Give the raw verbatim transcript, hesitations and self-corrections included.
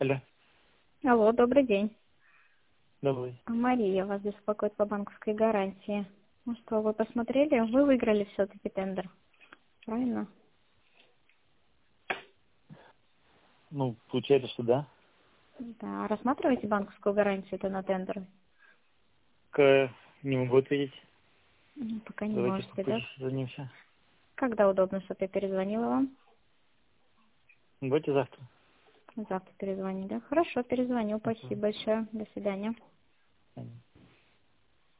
Алло, Алло, добрый день. добрый. Мария вас беспокоит по банковской гарантии. Ну что, вы посмотрели? Вы выиграли все-таки тендер. Правильно? Ну, получается, что да. Да. Рассматриваете банковскую гарантию это на тендеры? К... Не могу ответить. Ну, пока не Давайте можете, попозже да? созвонимся. Когда удобно, чтобы я перезвонила вам? Давайте завтра. Завтра перезвонить, да? Хорошо, перезвоню. Ага. Спасибо большое. До свидания. Понятно.